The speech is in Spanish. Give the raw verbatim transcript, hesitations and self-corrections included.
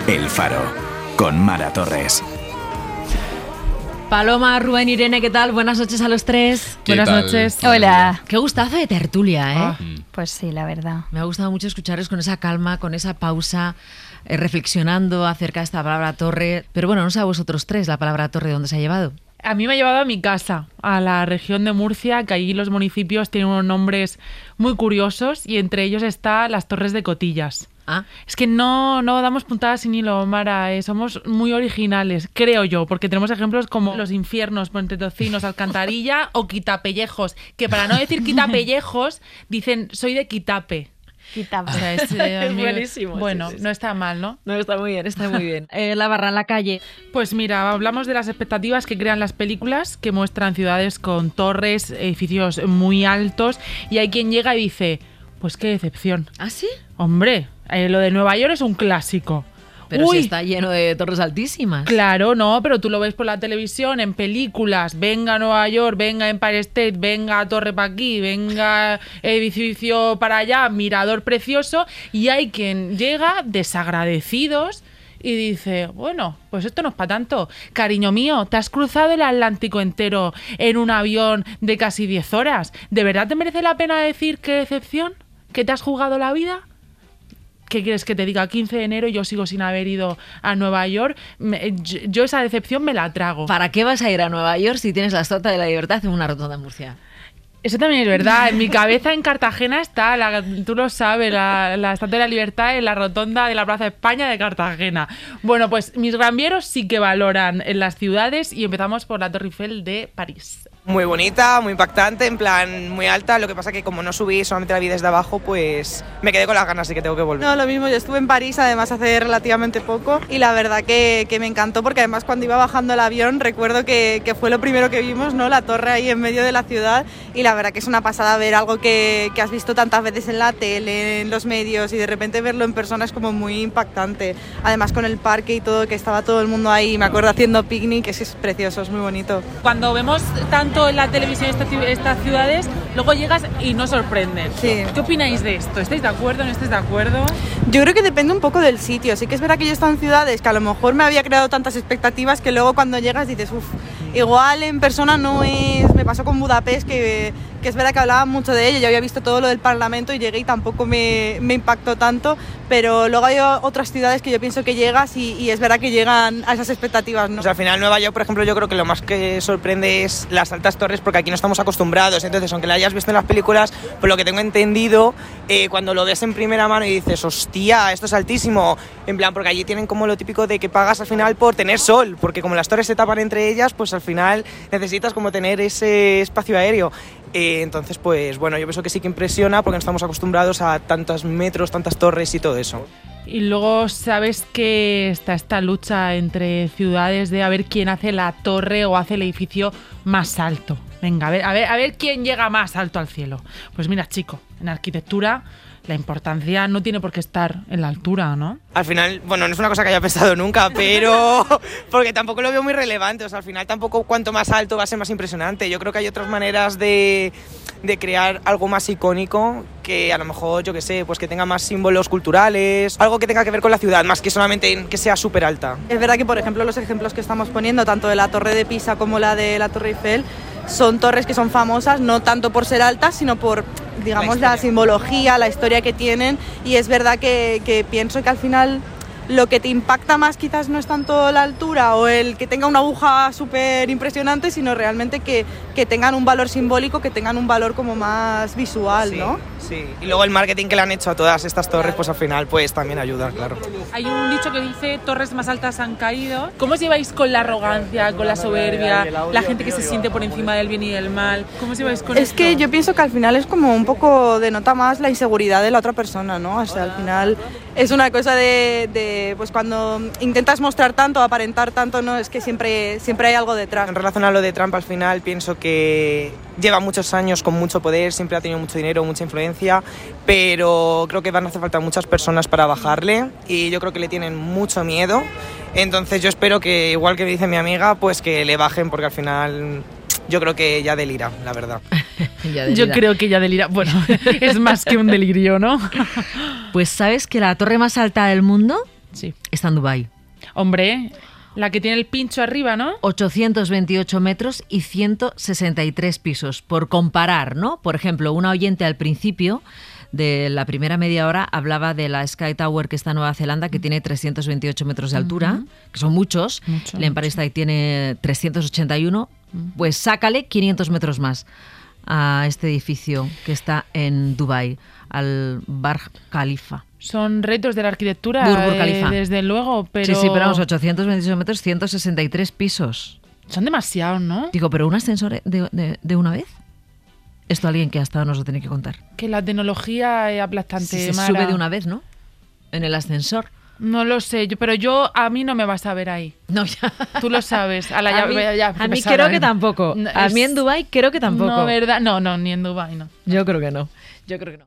El Faro, con Mara Torres. Paloma, Rubén, Irene, ¿qué tal? Buenas noches a los tres. Buenas tal? noches. Hola. Qué gustazo de tertulia, ¿eh? Ah. Pues sí, la verdad. Me ha gustado mucho escucharos con esa calma, con esa pausa, eh, reflexionando acerca de esta palabra torre. Pero bueno, no sé a vosotros tres la palabra torre dónde se ha llevado. A mí me ha llevado a mi casa, a la región de Murcia, que allí los municipios tienen unos nombres muy curiosos y entre ellos está las Torres de Cotillas. Ah, Es que no, no damos puntadas sin hilo, Mara. eh, somos muy originales, creo yo, porque tenemos ejemplos como los infiernos, Pontetocinos, Alcantarilla o Quitapellejos, que para no decir Quitapellejos, dicen soy de Quitape. Quitaba. O sea, es, eh, Es muy- buenísimo, Bueno, sí, sí, sí. no está mal, ¿no? no, está muy bien, está muy bien. Eh, la barra en la calle. Pues mira, hablamos de las expectativas que crean las películas, que muestran ciudades con torres, edificios muy altos, y hay quien llega y dice, pues qué decepción. ¿Ah, sí? Hombre, eh, lo de Nueva York es un clásico. Pero Uy, si está lleno de torres altísimas. Claro, no, pero tú lo ves por la televisión, en películas, venga Nueva York, venga Empire State, venga Torre para aquí, venga edificio para allá, mirador precioso, y hay quien llega desagradecidos y dice, bueno, pues esto no es para tanto. Cariño mío, te has cruzado el Atlántico entero en un avión de casi diez horas. ¿De verdad te merece la pena decir qué decepción? ¿Que te has jugado la vida? ¿Qué quieres que te diga? quince de enero y yo sigo sin haber ido a Nueva York. Me- yo, yo esa decepción me la trago. ¿Para qué vas a ir a Nueva York si tienes la Estatua de la Libertad en una rotonda en Murcia? Eso también es verdad. En mi cabeza en Cartagena está, la, tú lo sabes, la, la Estatua de la Libertad en la rotonda de la Plaza de España de Cartagena. Bueno, pues mis granvieros sí que valoran en las ciudades y empezamos por la Torre Eiffel de París. Muy bonita, muy impactante, en plan muy alta. Lo que pasa que como no subí, solamente la vi desde abajo, pues me quedé con las ganas, así que tengo que volver. No, lo mismo, yo estuve en París además hace relativamente poco y la verdad que, que me encantó porque además cuando iba bajando el avión recuerdo que, que fue lo primero que vimos, ¿no? La torre ahí en medio de la ciudad y la verdad que es una pasada ver algo que, que has visto tantas veces en la tele, en los medios y de repente verlo en persona es como muy impactante. Además con el parque y todo, que estaba todo el mundo ahí, me acuerdo haciendo picnic, es, es precioso, es muy bonito. Cuando vemos tanto en la televisión esta ci- estas ciudades, luego llegas y nos sorprenden. Sí. ¿Qué opináis de esto? ¿Estáis de acuerdo? ¿No estáis de acuerdo? Yo creo que depende un poco del sitio. Sí que es verdad que yo he estado en ciudades que a lo mejor me había creado tantas expectativas que luego cuando llegas dices, uff, igual en persona no es... Me pasó con Budapest que, que es verdad que hablaban mucho de ello. Yo había visto todo lo del Parlamento y llegué y tampoco me, me impactó tanto. Pero luego hay otras ciudades que yo pienso que llegas y, y es verdad que llegan a esas expectativas, ¿no? O sea, al final Nueva York, por ejemplo, yo creo que lo más que sorprende es las altas torres, porque aquí no estamos acostumbrados. Entonces, aunque la hayas visto en las películas, por lo que tengo entendido, eh, cuando lo ves en primera mano y dices, hostia, esto es altísimo, en plan, porque allí tienen como lo típico de que pagas al final por tener sol, porque como las torres se tapan entre ellas, pues al final necesitas como tener ese espacio aéreo. Eh, entonces, pues bueno, yo pienso que sí que impresiona porque no estamos acostumbrados a tantos metros, tantas torres y todo eso. Y luego sabes que está esta lucha entre ciudades de a ver quién hace la torre o hace el edificio más alto. Venga, a ver, a ver, a ver quién llega más alto al cielo. Pues mira, chico, en arquitectura la importancia no tiene por qué estar en la altura, ¿no? Al final, bueno, no es una cosa que haya pensado nunca, pero porque tampoco lo veo muy relevante. O sea, al final tampoco cuanto más alto va a ser más impresionante. Yo creo que hay otras maneras de, de crear algo más icónico que a lo mejor, yo qué sé, pues que tenga más símbolos culturales, algo que tenga que ver con la ciudad, más que solamente en que sea súper alta. Es verdad que, por ejemplo, los ejemplos que estamos poniendo, tanto de la Torre de Pisa como la de la Torre Eiffel, son torres que son famosas no tanto por ser altas, sino por, digamos, la, la simbología, la historia que tienen. Y es verdad que, que pienso que al final lo que te impacta más quizás no es tanto la altura o el que tenga una aguja súper impresionante, sino realmente que, que tengan un valor simbólico, que tengan un valor como más visual, Sí, ¿no? sí. Y luego el marketing que le han hecho a todas estas torres, pues al final pues también ayuda, claro. Hay un dicho que dice torres más altas han caído. ¿Cómo os lleváis con la arrogancia, con la soberbia, la gente que se siente por encima del bien y del mal? ¿Cómo os lleváis con Es esto? que yo pienso que al final es como un poco denota más la inseguridad de la otra persona, ¿no? O sea, al final es una cosa de, de pues cuando intentas mostrar tanto, aparentar tanto, no, es que siempre, siempre hay algo detrás. En relación a lo de Trump, al final pienso que lleva muchos años con mucho poder, siempre ha tenido mucho dinero, mucha influencia, pero creo que van a hacer falta muchas personas para bajarle y yo creo que le tienen mucho miedo. Entonces yo espero que, igual que dice mi amiga, pues que le bajen, porque al final yo creo que ya delira, la verdad. Ya Yo delira. creo que ya delira. Bueno, es más que un delirio, ¿no? Pues sabes que la torre más alta del mundo Sí. Está en Dubái. Hombre, la que tiene el pincho arriba, ¿no? ochocientos veintiocho metros y ciento sesenta y tres pisos. Por comparar, ¿no? Por ejemplo, una oyente al principio de la primera media hora hablaba de la Sky Tower que está en Nueva Zelanda, que tiene trescientos veintiocho metros de altura, uh-huh. que son muchos. Mucho, el Empire mucho. State tiene trescientos ochenta y uno. Uh-huh. Pues sácale quinientos metros más a este edificio que está en Dubái, al Burj Khalifa. Son retos de la arquitectura, Burj eh, Khalifa. desde luego, pero... Sí, sí, pero vamos, ochocientos veintiocho metros, ciento sesenta y tres pisos. Son demasiados, ¿no? Digo, ¿pero un ascensor de, de, de una vez? Esto alguien que ha estado nos lo tiene que contar. Que la tecnología es aplastante, Si se Mara. sube de una vez, ¿no? En el ascensor. No lo sé, yo, pero yo a mí no me vas a ver ahí. No, ya. Tú lo sabes. A, la, A ya, mí, ya, ya, a mí pesada, creo ¿eh? que tampoco. No, A es- mí en Dubái creo que tampoco. No, ¿verdad? No, no, ni en Dubái, no. Yo creo que no. Yo creo que no.